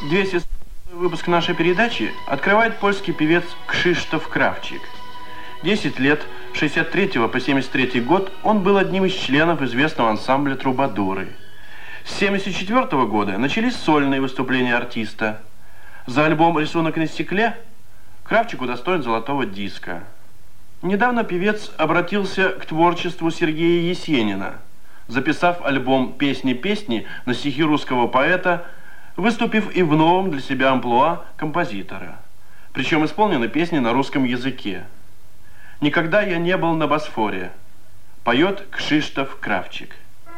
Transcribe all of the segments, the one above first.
200 выпуск нашей передачи открывает польский певец Кшиштоф Кравчик. 10 лет, с 63 по 73 год, он был одним из членов известного ансамбля «Трубадуры». С 74 года начались сольные выступления артиста. За альбом «Рисунок на стекле» Кравчик удостоен золотого диска. Недавно певец обратился к творчеству Сергея Есенина, записав альбом «Песни-песни» на стихи русского поэта, выступив и в новом для себя амплуа композитора. Причем исполнены песни на русском языке. «Никогда я не был на Босфоре» поет Кшиштоф Кравчик.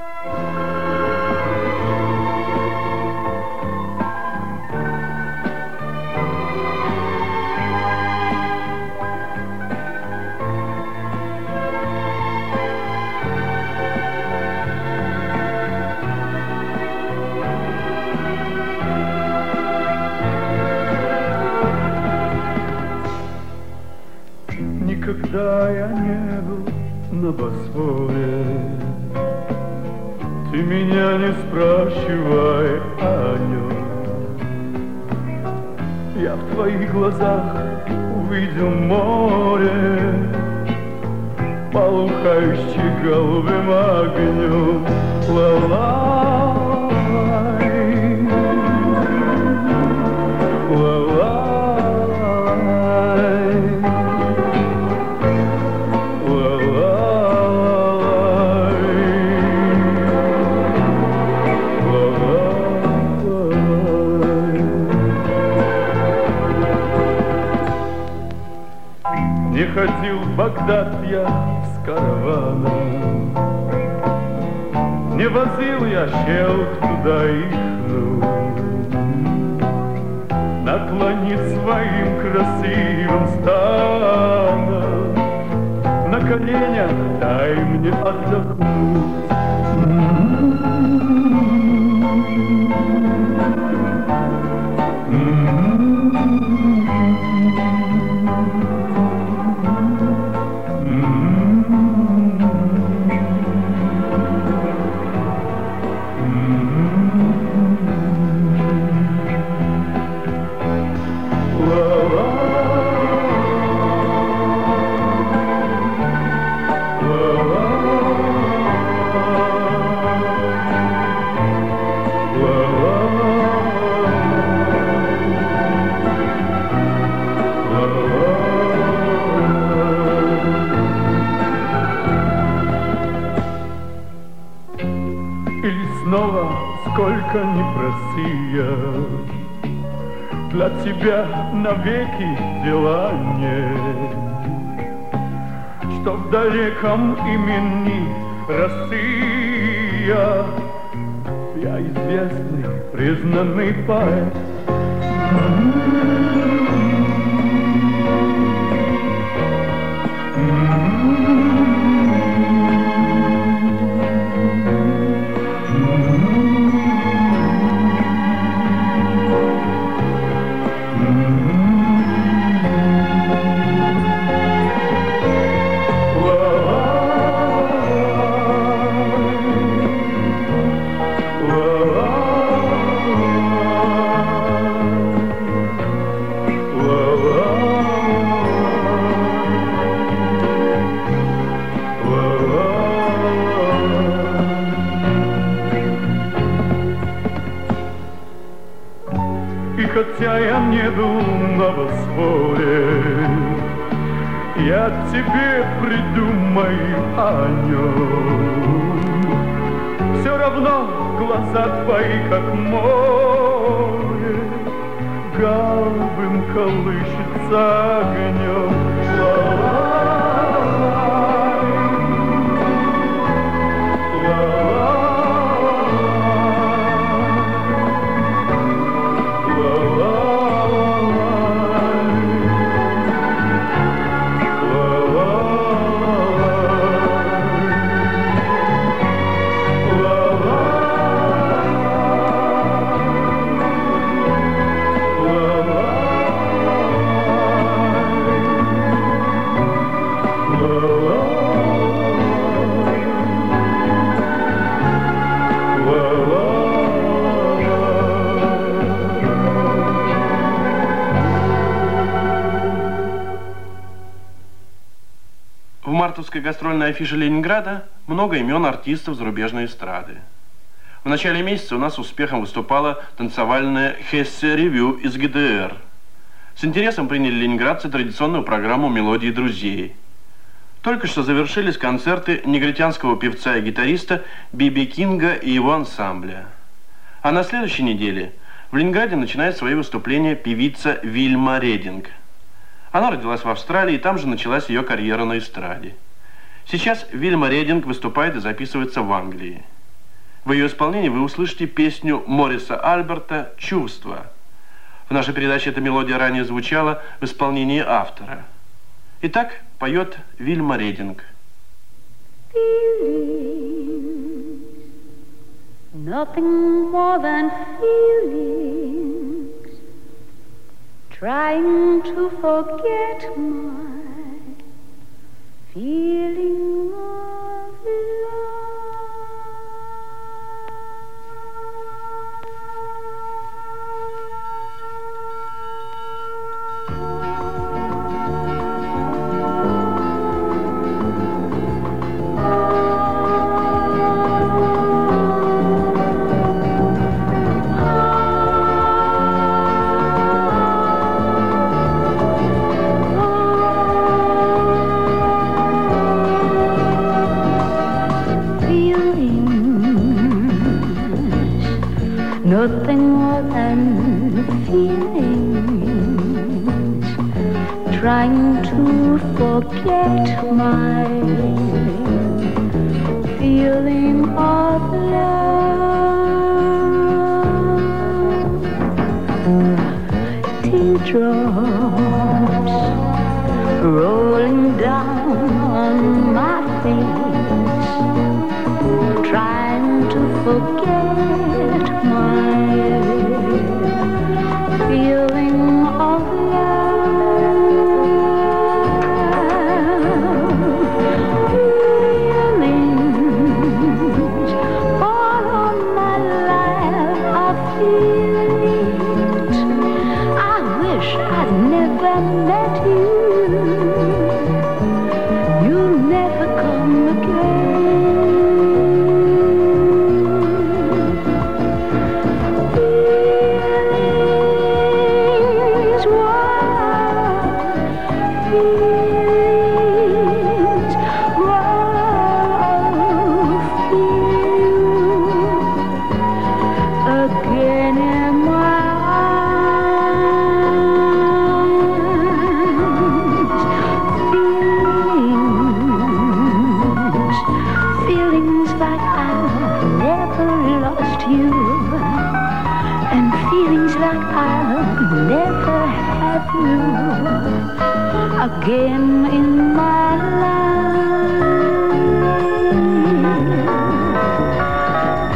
Никогда я не был на Босфоре. Ты меня не спрашивай о нем. Я в твоих глазах увидел море, полыхающее голубым огнем. Ла-лай, ла-лай. Не ходил в Багдад я с караваном, не возил я щелк туда их, наклонить своим красивым станом, на коленях дай мне отдохнуть. Сколько ни проси я, для тебя навеки дела нет, что в далеком имени Россия, я известный, признанный поэт. Хотя я не был на Босфоре, я тебе придумаю о нем. Все равно глаза твои, как море, голубым колышется огнем. мартовской гастрольной афише Ленинграда много имен артистов зарубежной эстрады. В начале месяца у нас с успехом выступала танцевальная Хессе-ревю из ГДР. С интересом приняли ленинградцы традиционную программу «Мелодии друзей». Только что завершились концерты негритянского певца и гитариста Биби Кинга и его ансамбля. А на следующей неделе в Ленинграде начинает свои выступления певица Вильма Рединг. Она родилась в Австралии, и там же началась ее карьера на эстраде. Сейчас Вильма Рединг выступает и записывается в Англии. В ее исполнении вы услышите песню Мориса Альберта «Чувства». В нашей передаче эта мелодия ранее звучала в исполнении автора. Итак, поет Вильма Рединг. Nothing more than feelings, trying to forget my feeling of love. Nothing more than feelings, trying to forget my feeling of love. Teardrops rolling down my face, trying to forget my feeling of love. Feelings all on my life, I feel it. I wish I'd never met you. You'll never come again. Again in my life,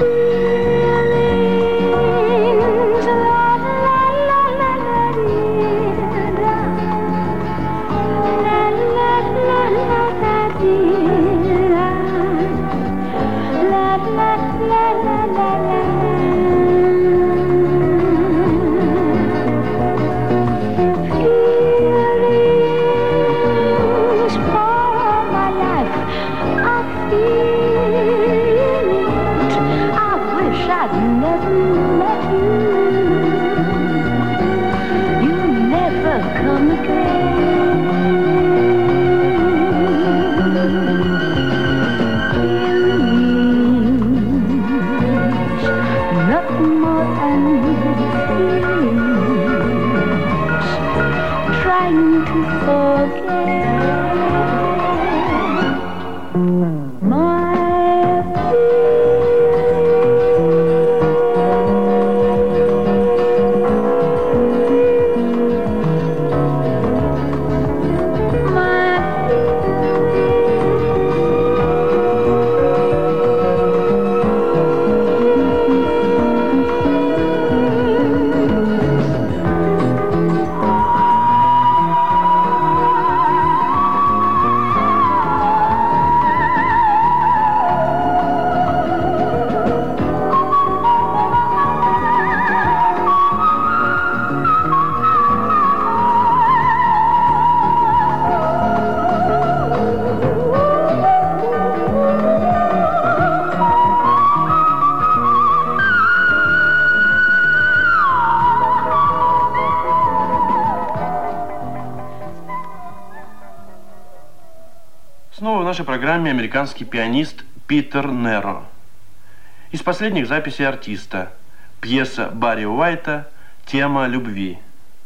feelings, la la la la la la la la la la la la. нашей программе американский пианист Питер Неро. Из последних записей артиста. Пьеса Барри Уайта «Тема любви».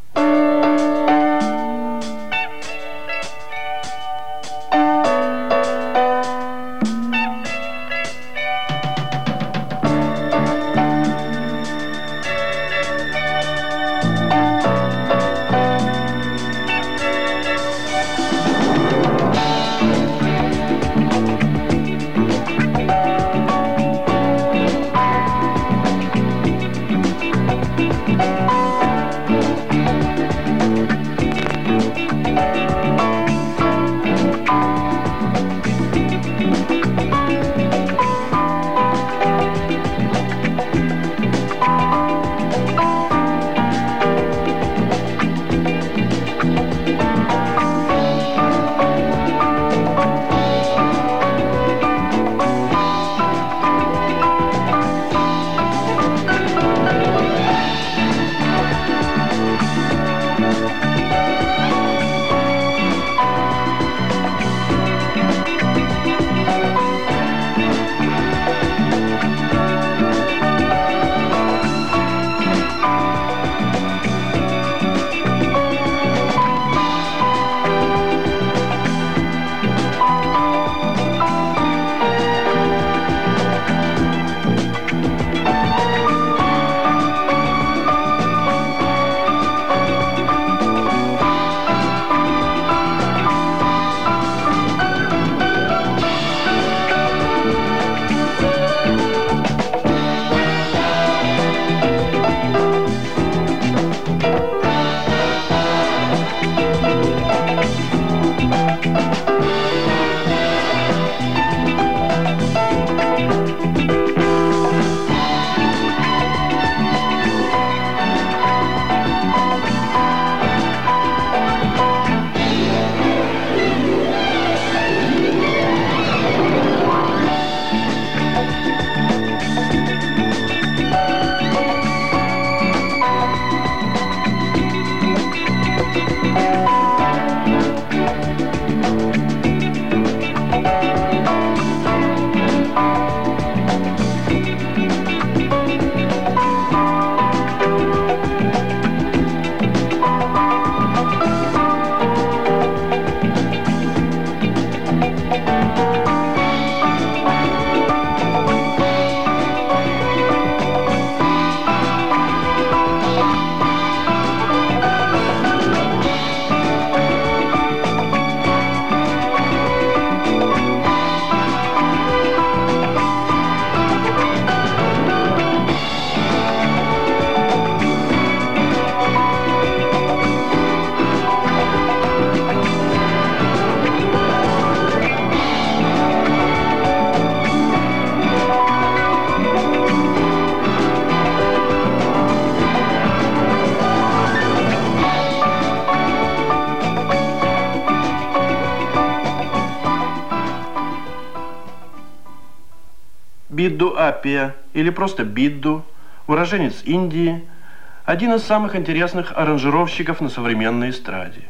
Бидду Аппиа, или просто Бидду, уроженец Индии, один из самых интересных аранжировщиков на современной эстраде.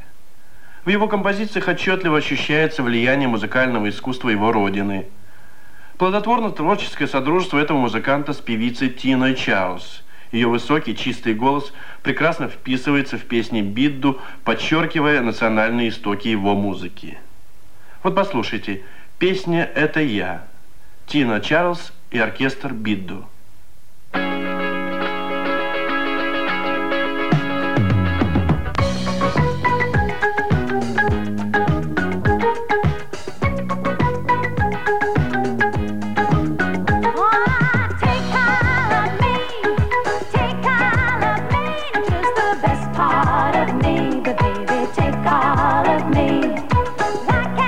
В его композициях отчетливо ощущается влияние музыкального искусства его родины. Плодотворно-творческое содружество этого музыканта с певицей Тиной Чарльз. Ее высокий, чистый голос прекрасно вписывается в песни Бидду, подчеркивая национальные истоки его музыки. Вот послушайте, песня «Это я». Тина Чарльз и оркестр Бидду.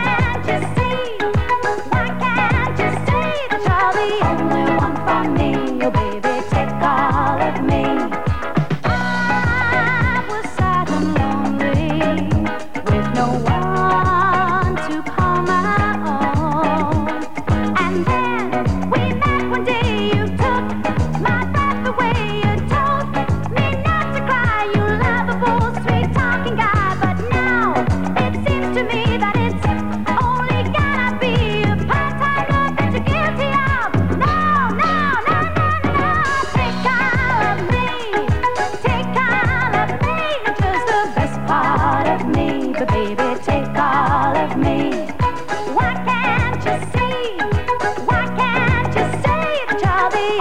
Me.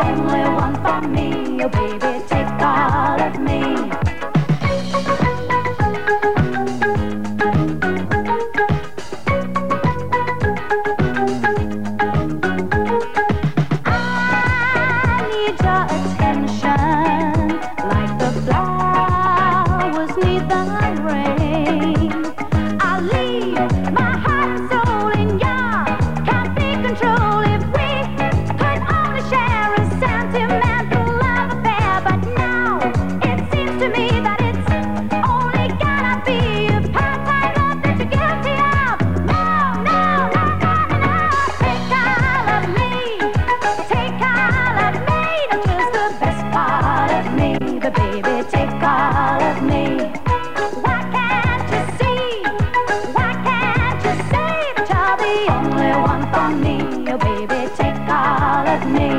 only one for me. Oh baby, take all of me. I need your attention like the flowers need the rain. I'll leave my heart and soul in your complete control if we could only share a sentimental love affair. But now it seems to me that it's only gonna be a part-time love that you're guilty of. No, no, no, no, no, no. Take all of me, take all of me. Don't choose the best part of me, but baby, take all of me. Why can't you see? Why can't you see that you're the only one for me? Oh baby, take all of me.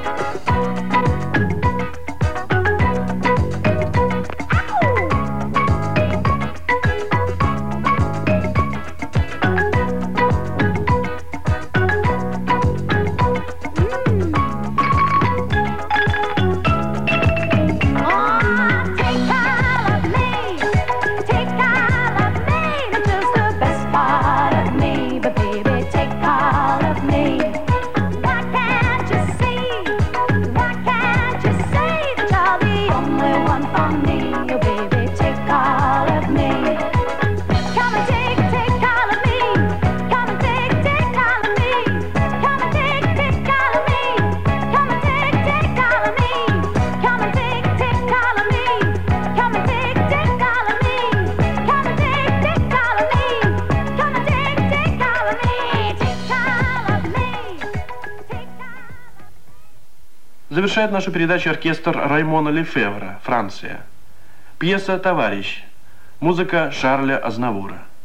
Завершает нашу передачу оркестр Раймона Лефевра, Франция. Пьеса «Товарищ». Музыка Шарля Азнавура.